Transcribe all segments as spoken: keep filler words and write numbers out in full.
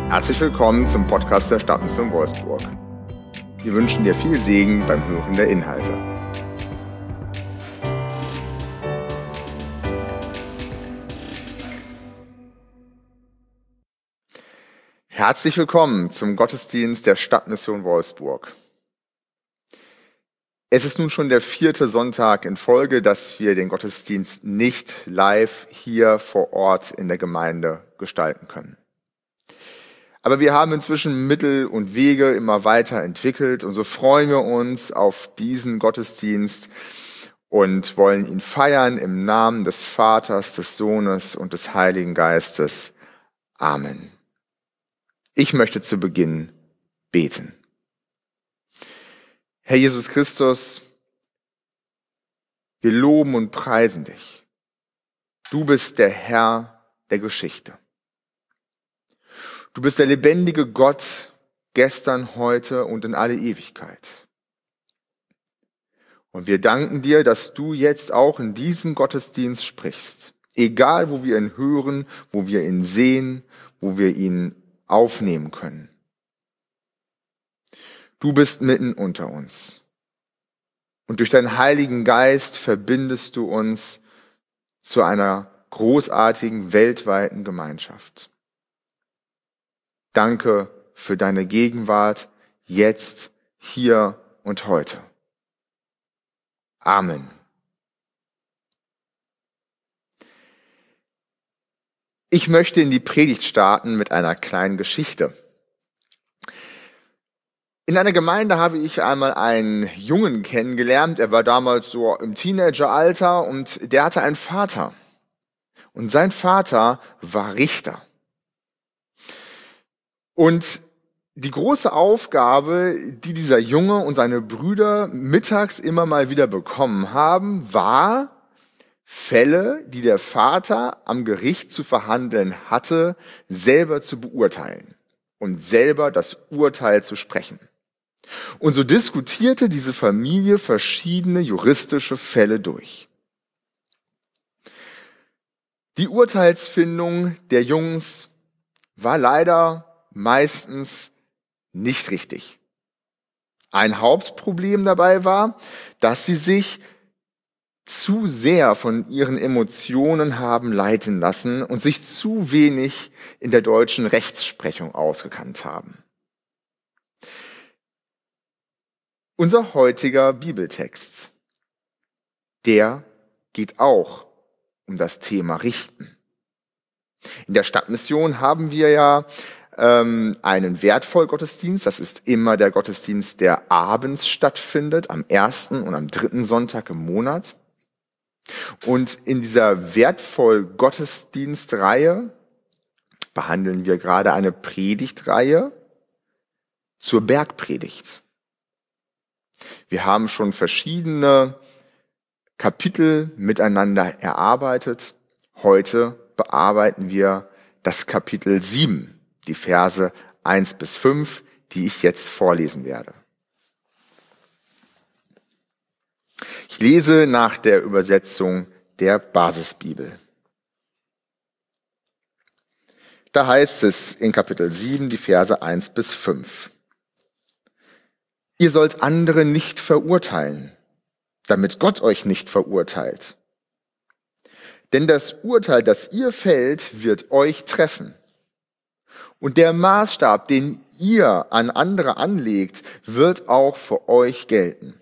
Herzlich willkommen zum Podcast der Stadtmission Wolfsburg. Wir wünschen dir viel Segen beim Hören der Inhalte. Herzlich willkommen zum Gottesdienst der Stadtmission Wolfsburg. Es ist nun schon der vierte Sonntag in Folge, dass wir den Gottesdienst nicht live hier vor Ort in der Gemeinde gestalten können. Aber wir haben inzwischen Mittel und Wege immer weiter entwickelt und so freuen wir uns auf diesen Gottesdienst und wollen ihn feiern im Namen des Vaters, des Sohnes und des Heiligen Geistes. Amen. Ich möchte zu Beginn beten. Herr Jesus Christus, wir loben und preisen dich. Du bist der Herr der Geschichte. Du bist der lebendige Gott, gestern, heute und in alle Ewigkeit. Und wir danken dir, dass du jetzt auch in diesem Gottesdienst sprichst. Egal, wo wir ihn hören, wo wir ihn sehen, wo wir ihn aufnehmen können. Du bist mitten unter uns. Und durch deinen Heiligen Geist verbindest du uns zu einer großartigen, weltweiten Gemeinschaft. Danke für deine Gegenwart, jetzt, hier und heute. Amen. Ich möchte in die Predigt starten mit einer kleinen Geschichte. In einer Gemeinde habe ich einmal einen Jungen kennengelernt. Er war damals so im Teenageralter und der hatte einen Vater. Und sein Vater war Richter. Und die große Aufgabe, die dieser Junge und seine Brüder mittags immer mal wieder bekommen haben, war, Fälle, die der Vater am Gericht zu verhandeln hatte, selber zu beurteilen und selber das Urteil zu sprechen. Und so diskutierte diese Familie verschiedene juristische Fälle durch. Die Urteilsfindung der Jungs war leider meistens nicht richtig. Ein Hauptproblem dabei war, dass sie sich zu sehr von ihren Emotionen haben leiten lassen und sich zu wenig in der deutschen Rechtsprechung ausgekannt haben. Unser heutiger Bibeltext, der geht auch um das Thema Richten. In der Stadtmission haben wir ja ähm, einen Wertvoll-Gottesdienst. Das ist immer der Gottesdienst, der abends stattfindet, am ersten und am dritten Sonntag im Monat. Und in dieser Wertvoll-Gottesdienstreihe behandeln wir gerade eine Predigtreihe zur Bergpredigt. Wir haben schon verschiedene Kapitel miteinander erarbeitet. Heute bearbeiten wir das Kapitel sieben, die Verse eins bis fünf, die ich jetzt vorlesen werde. Ich lese nach der Übersetzung der Basisbibel. Da heißt es in Kapitel sieben, die Verse eins bis fünf. Ihr sollt andere nicht verurteilen, damit Gott euch nicht verurteilt. Denn das Urteil, das ihr fällt, wird euch treffen. Und der Maßstab, den ihr an andere anlegt, wird auch für euch gelten.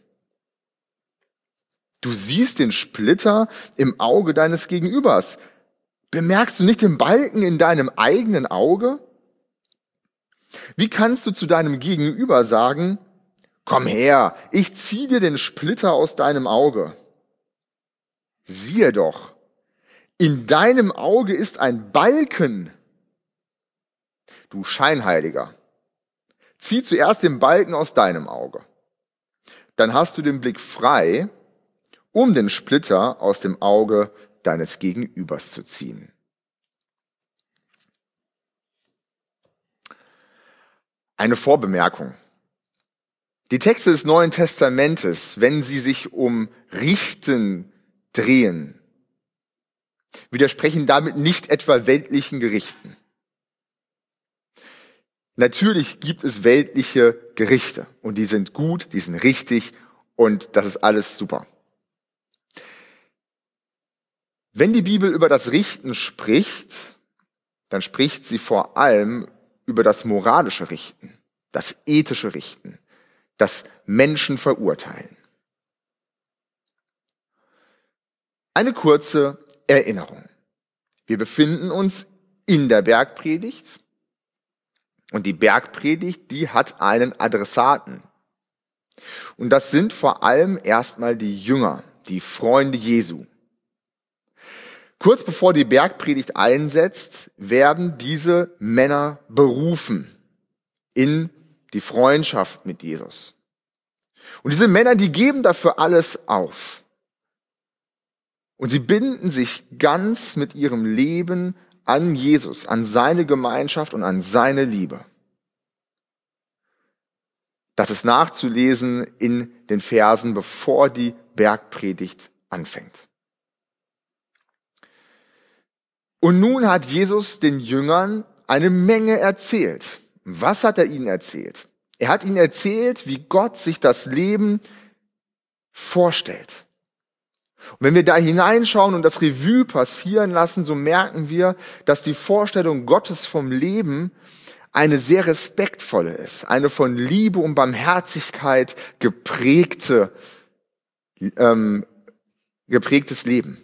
Du siehst den Splitter im Auge deines Gegenübers. Bemerkst du nicht den Balken in deinem eigenen Auge? Wie kannst du zu deinem Gegenüber sagen, komm her, ich zieh dir den Splitter aus deinem Auge? Siehe doch, in deinem Auge ist ein Balken. Du Scheinheiliger, zieh zuerst den Balken aus deinem Auge. Dann hast du den Blick frei, um den Splitter aus dem Auge deines Gegenübers zu ziehen. Eine Vorbemerkung. Die Texte des Neuen Testamentes, wenn sie sich um Richten drehen, widersprechen damit nicht etwa weltlichen Gerichten. Natürlich gibt es weltliche Gerichte und die sind gut, die sind richtig und das ist alles super. Wenn die Bibel über das Richten spricht, dann spricht sie vor allem über das moralische Richten, das ethische Richten, das Menschen verurteilen. Eine kurze Erinnerung. Wir befinden uns in der Bergpredigt und die Bergpredigt, die hat einen Adressaten. Und das sind vor allem erstmal die Jünger, die Freunde Jesu. Kurz bevor die Bergpredigt einsetzt, werden diese Männer berufen in die Freundschaft mit Jesus. Und diese Männer, die geben dafür alles auf. Und sie binden sich ganz mit ihrem Leben an Jesus, an seine Gemeinschaft und an seine Liebe. Das ist nachzulesen in den Versen, bevor die Bergpredigt anfängt. Und nun hat Jesus den Jüngern eine Menge erzählt. Was hat er ihnen erzählt? Er hat ihnen erzählt, wie Gott sich das Leben vorstellt. Und wenn wir da hineinschauen und das Revue passieren lassen, so merken wir, dass die Vorstellung Gottes vom Leben eine sehr respektvolle ist, eine von Liebe und Barmherzigkeit geprägte, ähm, geprägtes Leben.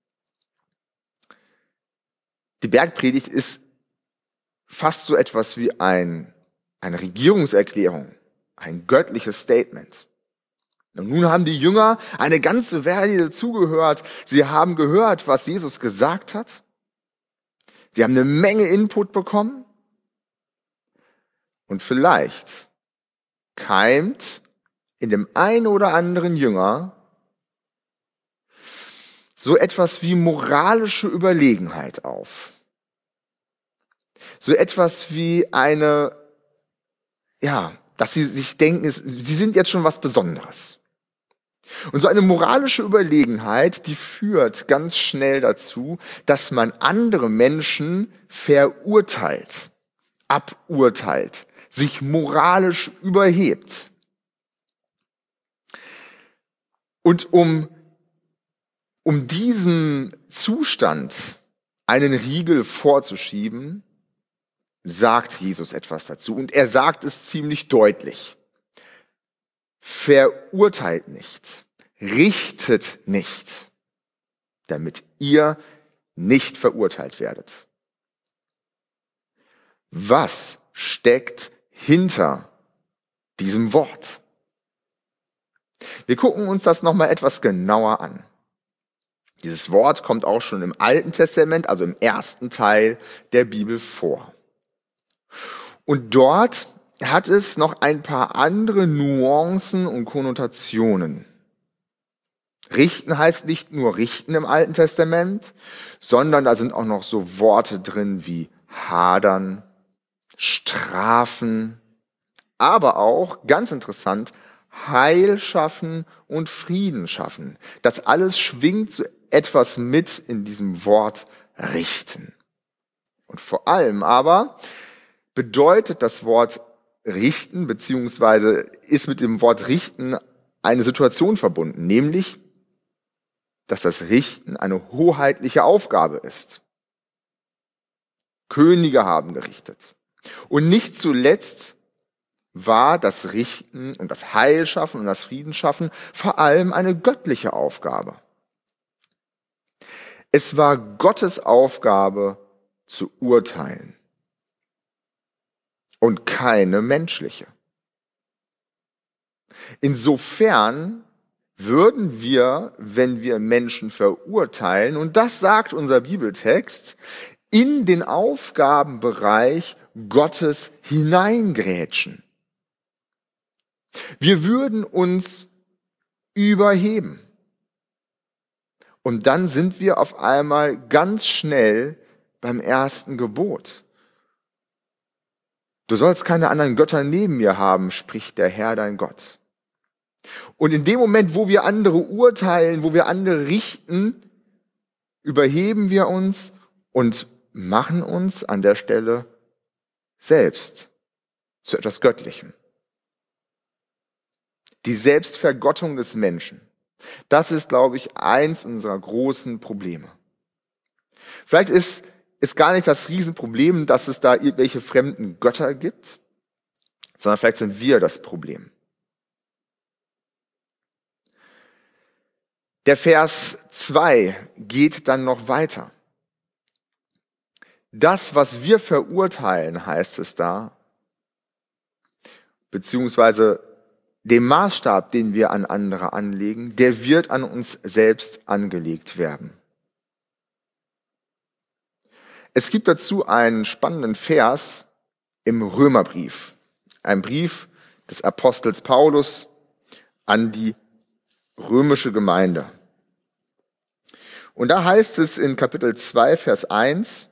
Die Bergpredigt ist fast so etwas wie ein, eine Regierungserklärung, ein göttliches Statement. Und nun haben die Jünger eine ganze Weile zugehört. Sie haben gehört, was Jesus gesagt hat. Sie haben eine Menge Input bekommen. Und vielleicht keimt in dem einen oder anderen Jünger so etwas wie moralische Überlegenheit auf. So etwas wie eine, ja, dass sie sich denken, sie sind jetzt schon was Besonderes. Und so eine moralische Überlegenheit, die führt ganz schnell dazu, dass man andere Menschen verurteilt, aburteilt, sich moralisch überhebt. Und um, um diesem Zustand einen Riegel vorzuschieben, sagt Jesus etwas dazu. Und er sagt es ziemlich deutlich. Verurteilt nicht, richtet nicht, damit ihr nicht verurteilt werdet. Was steckt hinter diesem Wort? Wir gucken uns das nochmal etwas genauer an. Dieses Wort kommt auch schon im Alten Testament, also im ersten Teil der Bibel vor. Und dort hat es noch ein paar andere Nuancen und Konnotationen. Richten heißt nicht nur richten im Alten Testament, sondern da sind auch noch so Worte drin wie hadern, strafen, aber auch, ganz interessant, Heil schaffen und Frieden schaffen. Das alles schwingt so etwas mit in diesem Wort richten. Und vor allem aber bedeutet das Wort richten, beziehungsweise ist mit dem Wort richten eine Situation verbunden, nämlich, dass das Richten eine hoheitliche Aufgabe ist. Könige haben gerichtet. Und nicht zuletzt war das Richten und das Heilschaffen und das Friedensschaffen vor allem eine göttliche Aufgabe. Es war Gottes Aufgabe zu urteilen und keine menschliche. Insofern würden wir, wenn wir Menschen verurteilen, und das sagt unser Bibeltext, in den Aufgabenbereich Gottes hineingrätschen. Wir würden uns überheben. Und dann sind wir auf einmal ganz schnell beim ersten Gebot. Du sollst keine anderen Götter neben mir haben, spricht der Herr dein Gott. Und in dem Moment, wo wir andere urteilen, wo wir andere richten, überheben wir uns und machen uns an der Stelle selbst zu etwas Göttlichem. Die Selbstvergottung des Menschen. Das ist, glaube ich, eins unserer großen Probleme. Vielleicht ist, ist gar nicht das Riesenproblem, dass es da irgendwelche fremden Götter gibt, sondern vielleicht sind wir das Problem. Der Vers zwei geht dann noch weiter. Das, was wir verurteilen, heißt es da, beziehungsweise dem Maßstab, den wir an andere anlegen, der wird an uns selbst angelegt werden. Es gibt dazu einen spannenden Vers im Römerbrief, ein Brief des Apostels Paulus an die römische Gemeinde. Und da heißt es in Kapitel zwei, Vers eins,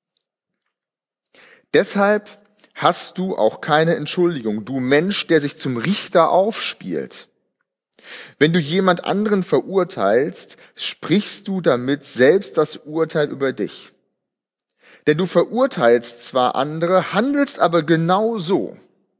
deshalb hast du auch keine Entschuldigung, du Mensch, der sich zum Richter aufspielt. Wenn du jemand anderen verurteilst, sprichst du damit selbst das Urteil über dich. Denn du verurteilst zwar andere, handelst aber genau so.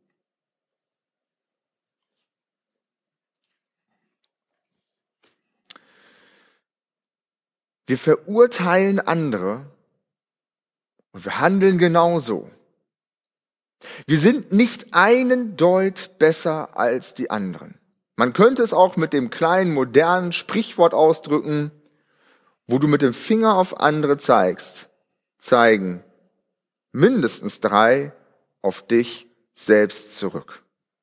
Wir verurteilen andere und wir handeln genauso. Wir sind nicht einen Deut besser als die anderen. Man könnte es auch mit dem kleinen modernen Sprichwort ausdrücken, wo du mit dem Finger auf andere zeigst, zeigen mindestens drei auf dich selbst zurück.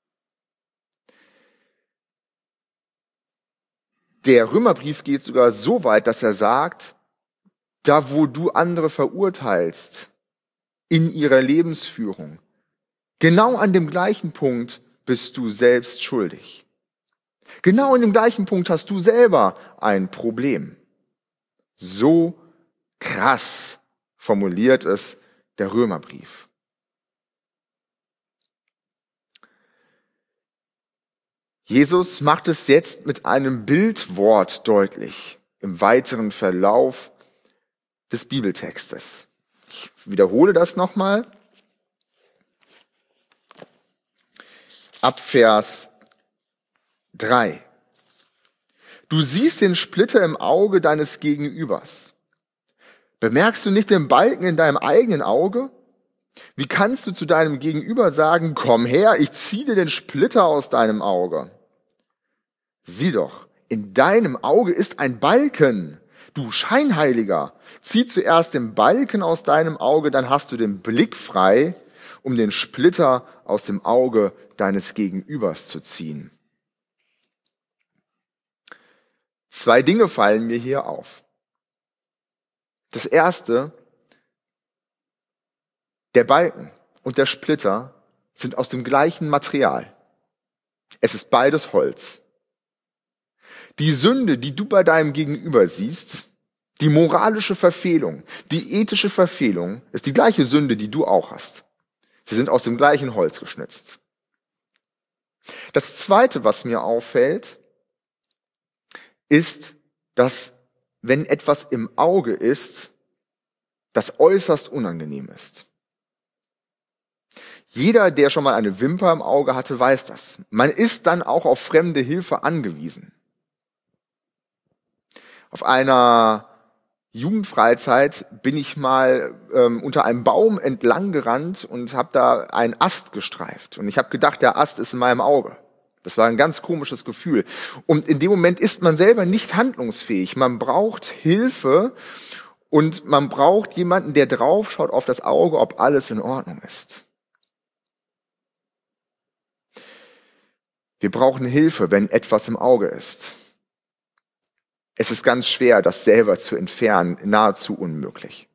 Der Römerbrief geht sogar so weit, dass er sagt, da wo du andere verurteilst in ihrer Lebensführung, genau an dem gleichen Punkt bist du selbst schuldig. Genau an dem gleichen Punkt hast du selber ein Problem. So krass formuliert es der Römerbrief. Jesus macht es jetzt mit einem Bildwort deutlich im weiteren Verlauf des Bibeltextes. Ich wiederhole das nochmal. Ab Vers drei. Du siehst den Splitter im Auge deines Gegenübers. Bemerkst du nicht den Balken in deinem eigenen Auge? Wie kannst du zu deinem Gegenüber sagen, komm her, ich ziehe dir den Splitter aus deinem Auge? Sieh doch, in deinem Auge ist ein Balken. Du Scheinheiliger, zieh zuerst den Balken aus deinem Auge, dann hast du den Blick frei, um den Splitter aus dem Auge deines Gegenübers zu ziehen. Zwei Dinge fallen mir hier auf. Das erste, der Balken und der Splitter sind aus dem gleichen Material. Es ist beides Holz. Die Sünde, die du bei deinem Gegenüber siehst, die moralische Verfehlung, die ethische Verfehlung, ist die gleiche Sünde, die du auch hast. Sie sind aus dem gleichen Holz geschnitzt. Das Zweite, was mir auffällt, ist, dass wenn etwas im Auge ist, das äußerst unangenehm ist. Jeder, der schon mal eine Wimper im Auge hatte, weiß das. Man ist dann auch auf fremde Hilfe angewiesen. Auf einer Jugendfreizeit bin ich mal ähm, unter einem Baum entlang gerannt und habe da einen Ast gestreift. Und ich habe gedacht, der Ast ist in meinem Auge. Das war ein ganz komisches Gefühl. Und in dem Moment ist man selber nicht handlungsfähig. Man braucht Hilfe und man braucht jemanden, der drauf schaut auf das Auge, ob alles in Ordnung ist. Wir brauchen Hilfe, wenn etwas im Auge ist. Es ist ganz schwer, das selber zu entfernen, nahezu unmöglich.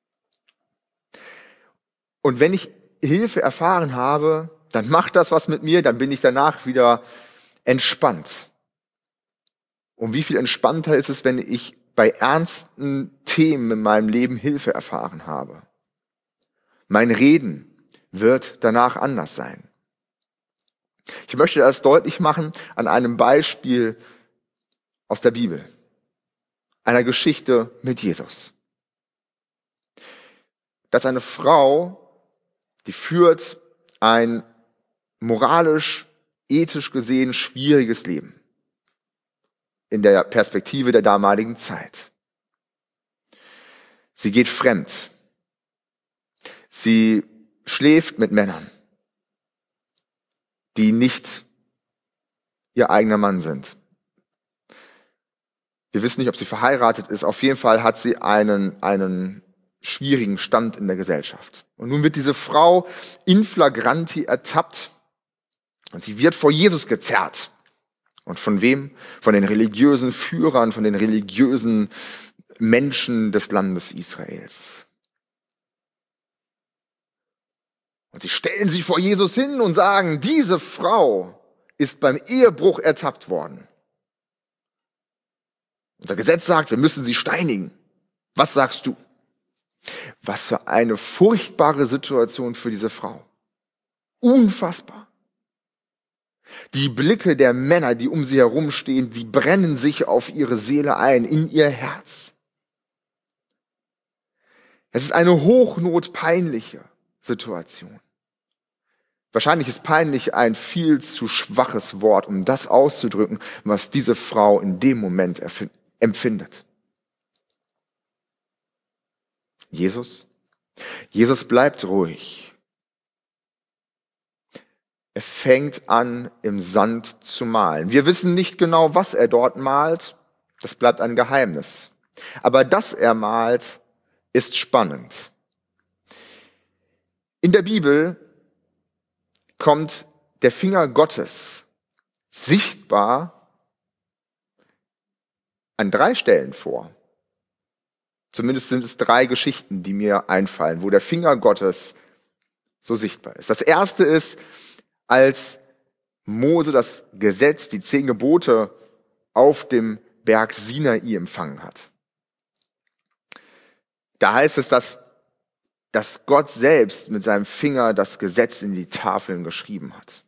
Und wenn ich Hilfe erfahren habe, dann macht das was mit mir, dann bin ich danach wieder entspannt. Und wie viel entspannter ist es, wenn ich bei ernsten Themen in meinem Leben Hilfe erfahren habe? Mein Reden wird danach anders sein. Ich möchte das deutlich machen an einem Beispiel aus der Bibel, einer Geschichte mit Jesus. Das ist eine Frau, die führt ein moralisch, ethisch gesehen schwieriges Leben in der Perspektive der damaligen Zeit. Sie geht fremd. Sie schläft mit Männern, die nicht ihr eigener Mann sind. Wir wissen nicht, ob sie verheiratet ist. Auf jeden Fall hat sie einen, einen schwierigen Stand in der Gesellschaft. Und nun wird diese Frau in flagranti ertappt und sie wird vor Jesus gezerrt. Und von wem? Von den religiösen Führern, von den religiösen Menschen des Landes Israels. Und sie stellen sich vor Jesus hin und sagen, diese Frau ist beim Ehebruch ertappt worden. Unser Gesetz sagt, wir müssen sie steinigen. Was sagst du? Was für eine furchtbare Situation für diese Frau. Unfassbar. Die Blicke der Männer, die um sie herumstehen, die brennen sich auf ihre Seele ein, in ihr Herz. Es ist eine hochnotpeinliche Situation. Wahrscheinlich ist peinlich ein viel zu schwaches Wort, um das auszudrücken, was diese Frau in dem Moment empfindet. Jesus? Jesus bleibt ruhig. Er fängt an, im Sand zu malen. Wir wissen nicht genau, was er dort malt. Das bleibt ein Geheimnis. Aber dass er malt, ist spannend. In der Bibel kommt der Finger Gottes sichtbar an drei Stellen vor. Zumindest sind es drei Geschichten, die mir einfallen, wo der Finger Gottes so sichtbar ist. Das erste ist, als Mose das Gesetz, die zehn Gebote auf dem Berg Sinai empfangen hat. Da heißt es, dass, dass Gott selbst mit seinem Finger das Gesetz in die Tafeln geschrieben hat.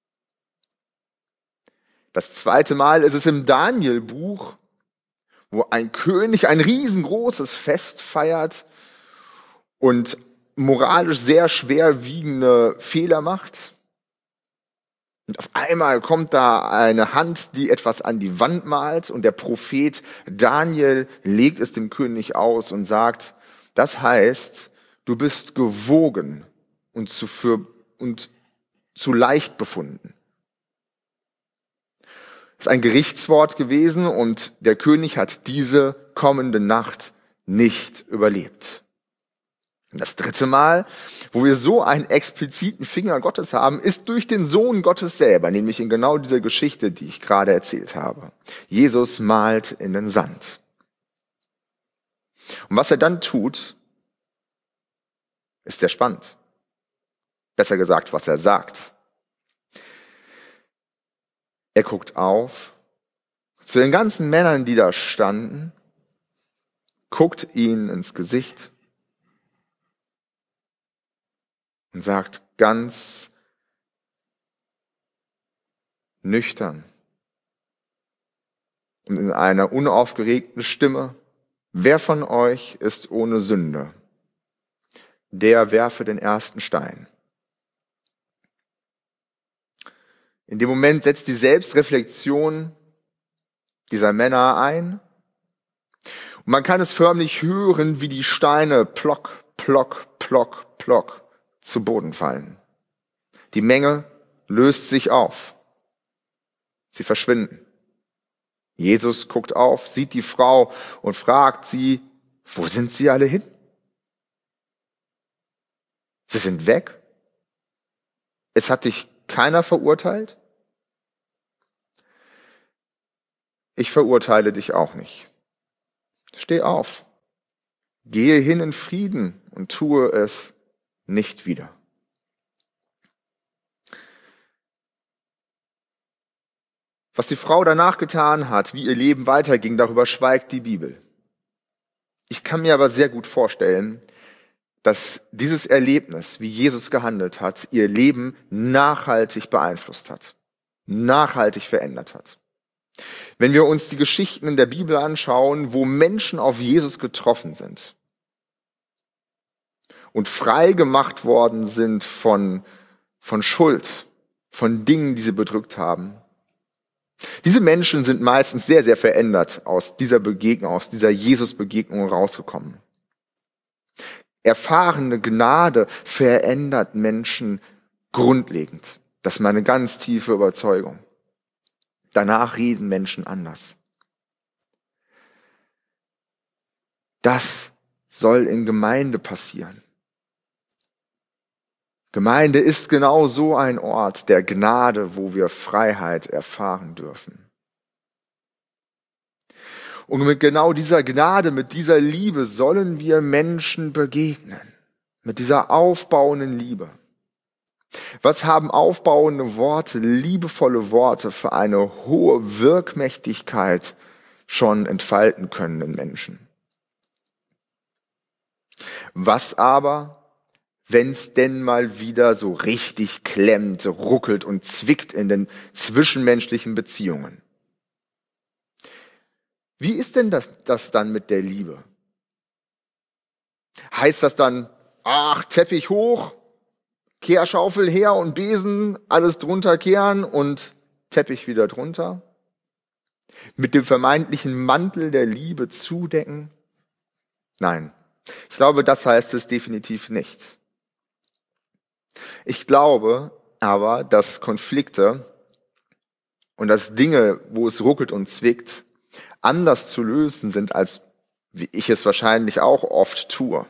Das zweite Mal ist es im Daniel-Buch, wo ein König ein riesengroßes Fest feiert und moralisch sehr schwerwiegende Fehler macht. Und auf einmal kommt da eine Hand, die etwas an die Wand malt und der Prophet Daniel legt es dem König aus und sagt, das heißt, du bist gewogen und zu, für, und zu leicht befunden. Das ist ein Gerichtswort gewesen und der König hat diese kommende Nacht nicht überlebt. Und das dritte Mal, wo wir so einen expliziten Finger Gottes haben, ist durch den Sohn Gottes selber, nämlich in genau dieser Geschichte, die ich gerade erzählt habe. Jesus malt in den Sand. Und was er dann tut, ist sehr spannend. Besser gesagt, was er sagt. Er guckt auf zu den ganzen Männern, die da standen, guckt ihnen ins Gesicht und sagt ganz nüchtern und in einer unaufgeregten Stimme, wer von euch ist ohne Sünde? Der werfe den ersten Stein. In dem Moment setzt die Selbstreflexion dieser Männer ein. Und man kann es förmlich hören, wie die Steine plock, plock, plock, plock zu Boden fallen. Die Menge löst sich auf. Sie verschwinden. Jesus guckt auf, sieht die Frau und fragt sie, wo sind sie alle hin? Sie sind weg? Es hat dich keiner verurteilt? Ich verurteile dich auch nicht. Steh auf. Gehe hin in Frieden und tue es nicht wieder. Was die Frau danach getan hat, wie ihr Leben weiterging, darüber schweigt die Bibel. Ich kann mir aber sehr gut vorstellen, dass dieses Erlebnis, wie Jesus gehandelt hat, ihr Leben nachhaltig beeinflusst hat, nachhaltig verändert hat. Wenn wir uns die Geschichten in der Bibel anschauen, wo Menschen auf Jesus getroffen sind und frei gemacht worden sind von, von Schuld, von Dingen, die sie bedrückt haben. Diese Menschen sind meistens sehr, sehr verändert aus dieser Begegnung, aus dieser Jesus-Begegnung rausgekommen. Erfahrene Gnade verändert Menschen grundlegend. Das ist meine ganz tiefe Überzeugung. Danach reden Menschen anders. Das soll in Gemeinde passieren. Gemeinde ist genau so ein Ort der Gnade, wo wir Freiheit erfahren dürfen. Und mit genau dieser Gnade, mit dieser Liebe sollen wir Menschen begegnen. Mit dieser aufbauenden Liebe. Was haben aufbauende Worte, liebevolle Worte für eine hohe Wirkmächtigkeit schon entfalten können in Menschen? Was aber, wenn es denn mal wieder so richtig klemmt, ruckelt und zwickt in den zwischenmenschlichen Beziehungen? Wie ist denn das, das dann mit der Liebe? Heißt das dann, ach, Teppich hoch, Kehrschaufel her und Besen, alles drunter kehren und Teppich wieder drunter? Mit dem vermeintlichen Mantel der Liebe zudecken? Nein, ich glaube, das heißt es definitiv nicht. Ich glaube aber, dass Konflikte und dass Dinge, wo es ruckelt und zwickt, anders zu lösen sind, als wie ich es wahrscheinlich auch oft tue.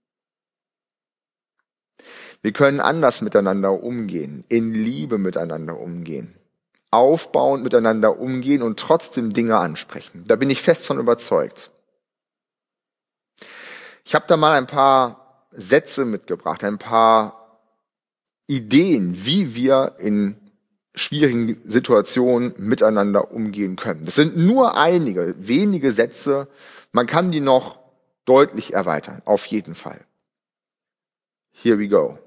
Wir können anders miteinander umgehen, in Liebe miteinander umgehen, aufbauend miteinander umgehen und trotzdem Dinge ansprechen. Da bin ich fest von überzeugt. Ich habe da mal ein paar Sätze mitgebracht, ein paar Ideen, wie wir in schwierigen Situationen miteinander umgehen können. Das sind nur einige, wenige Sätze. Man kann die noch deutlich erweitern, auf jeden Fall. Here we go.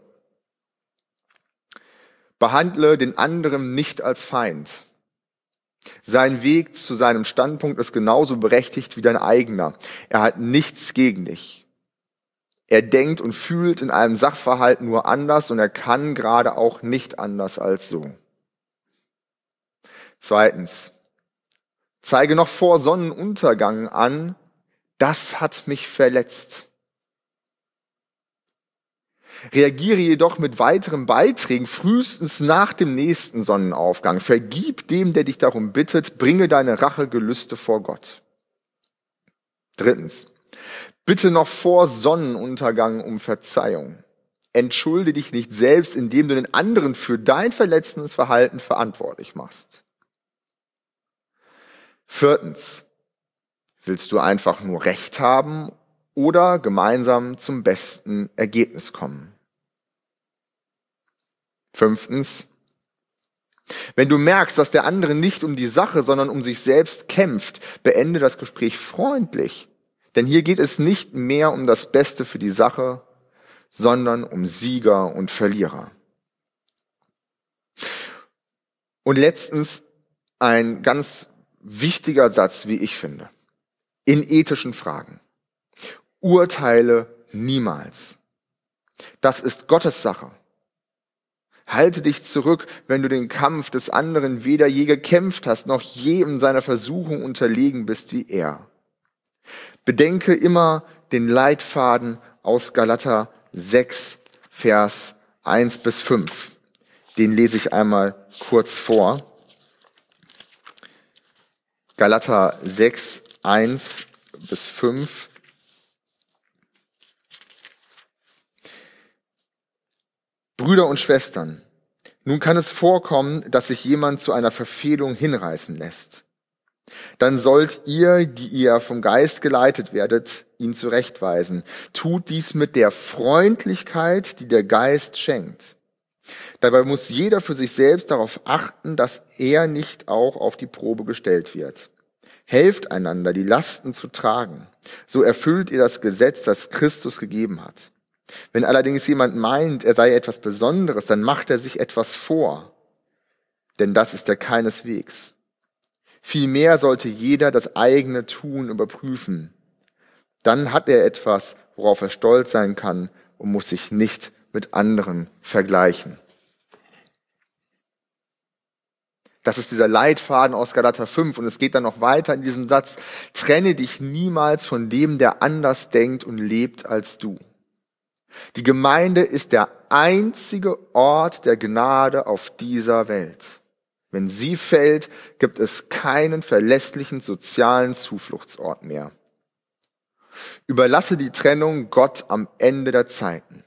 Behandle den anderen nicht als Feind. Sein Weg zu seinem Standpunkt ist genauso berechtigt wie dein eigener. Er hat nichts gegen dich. Er denkt und fühlt in einem Sachverhalt nur anders und er kann gerade auch nicht anders als so. Zweitens, zeige noch vor Sonnenuntergang an, das hat mich verletzt. Reagiere jedoch mit weiteren Beiträgen frühestens nach dem nächsten Sonnenaufgang. Vergib dem, der dich darum bittet, bringe deine Rachegelüste vor Gott. Drittens, bitte noch vor Sonnenuntergang um Verzeihung. Entschuldige dich nicht selbst, indem du den anderen für dein verletzendes Verhalten verantwortlich machst. Viertens, willst du einfach nur Recht haben oder gemeinsam zum besten Ergebnis kommen? Fünftens, wenn du merkst, dass der andere nicht um die Sache, sondern um sich selbst kämpft, beende das Gespräch freundlich. Denn hier geht es nicht mehr um das Beste für die Sache, sondern um Sieger und Verlierer. Und letztens ein ganz wichtiger Satz, wie ich finde, in ethischen Fragen. Urteile niemals. Das ist Gottes Sache. Halte dich zurück, wenn du den Kampf des anderen weder je gekämpft hast, noch je in seiner Versuchung unterlegen bist wie er. Bedenke immer den Leitfaden aus Galater sechs, Vers eins bis fünf. Den lese ich einmal kurz vor. Galater sechs, eins bis fünf. Brüder und Schwestern, nun kann es vorkommen, dass sich jemand zu einer Verfehlung hinreißen lässt. Dann sollt ihr, die ihr vom Geist geleitet werdet, ihn zurechtweisen. Tut dies mit der Freundlichkeit, die der Geist schenkt. Dabei muss jeder für sich selbst darauf achten, dass er nicht auch auf die Probe gestellt wird. Helft einander, die Lasten zu tragen. So erfüllt ihr das Gesetz, das Christus gegeben hat. Wenn allerdings jemand meint, er sei etwas Besonderes, dann macht er sich etwas vor. Denn das ist er keineswegs. Vielmehr sollte jeder das eigene Tun überprüfen. Dann hat er etwas, worauf er stolz sein kann und muss sich nicht mit anderen vergleichen. Das ist dieser Leitfaden aus Galater fünf und es geht dann noch weiter in diesem Satz: Trenne dich niemals von dem, der anders denkt und lebt als du. Die Gemeinde ist der einzige Ort der Gnade auf dieser Welt. Wenn sie fällt, gibt es keinen verlässlichen sozialen Zufluchtsort mehr. Überlasse die Trennung Gott am Ende der Zeiten.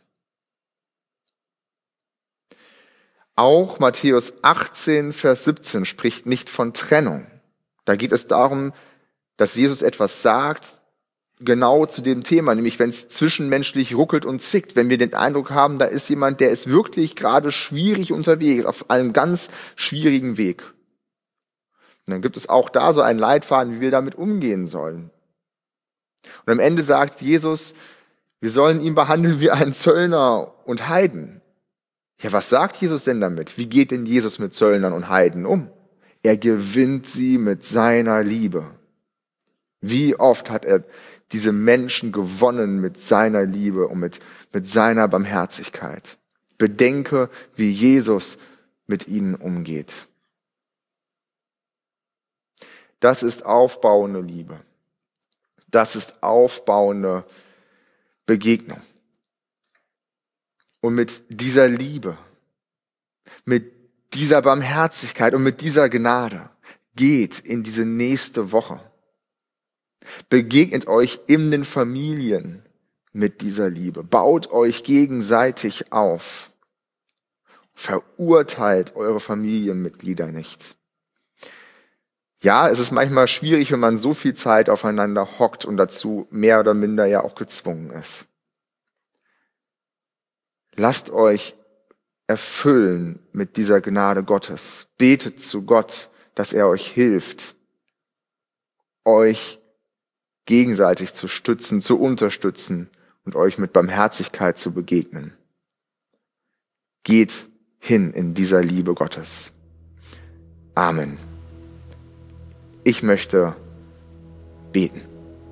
Auch Matthäus achtzehn, Vers siebzehn spricht nicht von Trennung. Da geht es darum, dass Jesus etwas sagt, genau zu dem Thema, nämlich wenn es zwischenmenschlich ruckelt und zwickt, wenn wir den Eindruck haben, da ist jemand, der ist wirklich gerade schwierig unterwegs, auf einem ganz schwierigen Weg. Und dann gibt es auch da so einen Leitfaden, wie wir damit umgehen sollen. Und am Ende sagt Jesus, wir sollen ihn behandeln wie einen Zöllner und Heiden. Ja, was sagt Jesus denn damit? Wie geht denn Jesus mit Zöllnern und Heiden um? Er gewinnt sie mit seiner Liebe. Wie oft hat er diese Menschen gewonnen mit seiner Liebe und mit, mit seiner Barmherzigkeit? Bedenke, wie Jesus mit ihnen umgeht. Das ist aufbauende Liebe. Das ist aufbauende Begegnung. Und mit dieser Liebe, mit dieser Barmherzigkeit und mit dieser Gnade geht in diese nächste Woche. Begegnet euch in den Familien mit dieser Liebe. Baut euch gegenseitig auf. Verurteilt eure Familienmitglieder nicht. Ja, es ist manchmal schwierig, wenn man so viel Zeit aufeinander hockt und dazu mehr oder minder ja auch gezwungen ist. Lasst euch erfüllen mit dieser Gnade Gottes. Betet zu Gott, dass er euch hilft, euch gegenseitig zu stützen, zu unterstützen und euch mit Barmherzigkeit zu begegnen. Geht hin in dieser Liebe Gottes. Amen. Ich möchte beten.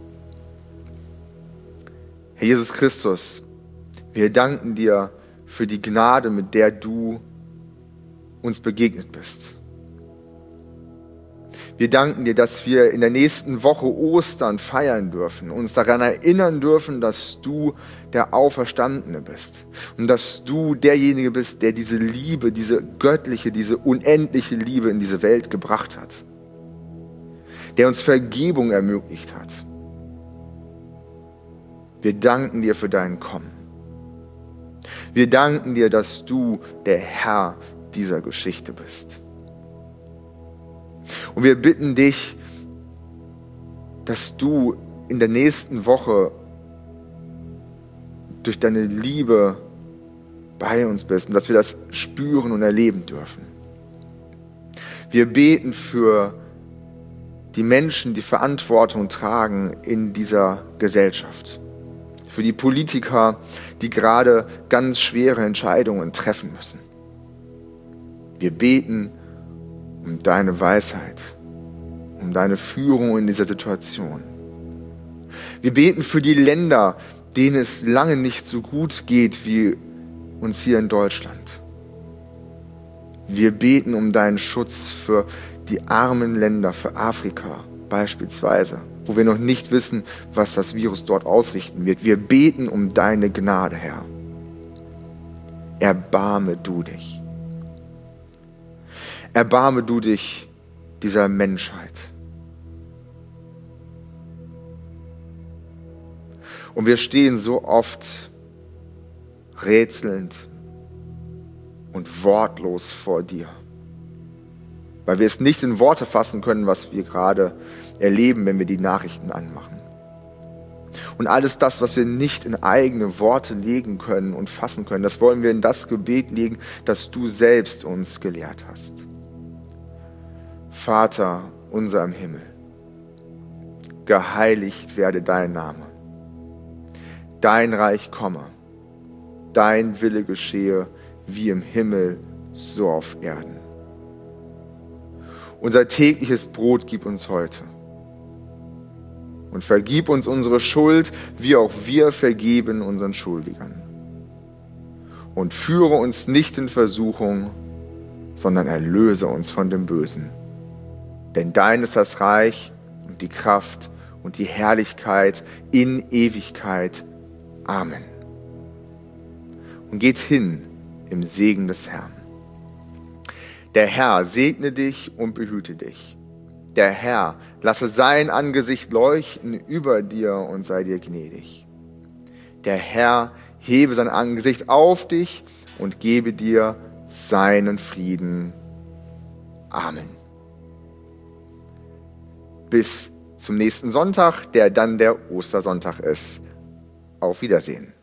Herr Jesus Christus, wir danken dir für die Gnade, mit der du uns begegnet bist. Wir danken dir, dass wir in der nächsten Woche Ostern feiern dürfen, uns daran erinnern dürfen, dass du der Auferstandene bist und dass du derjenige bist, der diese Liebe, diese göttliche, diese unendliche Liebe in diese Welt gebracht hat, der uns Vergebung ermöglicht hat. Wir danken dir für dein Kommen. Wir danken dir, dass du der Herr dieser Geschichte bist. Und wir bitten dich, dass du in der nächsten Woche durch deine Liebe bei uns bist und dass wir das spüren und erleben dürfen. Wir beten für die Menschen, die Verantwortung tragen in dieser Gesellschaft. Für die Politiker, die gerade ganz schwere Entscheidungen treffen müssen. Wir beten um deine Weisheit, um deine Führung in dieser Situation. Wir beten für die Länder, denen es lange nicht so gut geht wie uns hier in Deutschland. Wir beten um deinen Schutz für die armen Länder, für Afrika beispielsweise, wo wir noch nicht wissen, was das Virus dort ausrichten wird. Wir beten um deine Gnade, Herr. Erbarme du dich. Erbarme du dich dieser Menschheit. Und wir stehen so oft rätselnd und wortlos vor dir, weil wir es nicht in Worte fassen können, was wir gerade erleben, wenn wir die Nachrichten anmachen. Und alles das, was wir nicht in eigene Worte legen können und fassen können, das wollen wir in das Gebet legen, das du selbst uns gelehrt hast. Vater unser im Himmel, geheiligt werde dein Name. Dein Reich komme, dein Wille geschehe, wie im Himmel, so auf Erden. Unser tägliches Brot gib uns heute. Und vergib uns unsere Schuld, wie auch wir vergeben unseren Schuldigern. Und führe uns nicht in Versuchung, sondern erlöse uns von dem Bösen. Denn dein ist das Reich und die Kraft und die Herrlichkeit in Ewigkeit. Amen. Und geht hin im Segen des Herrn. Der Herr segne dich und behüte dich. Der Herr lasse sein Angesicht leuchten über dir und sei dir gnädig. Der Herr hebe sein Angesicht auf dich und gebe dir seinen Frieden. Amen. Bis zum nächsten Sonntag, der dann der Ostersonntag ist. Auf Wiedersehen.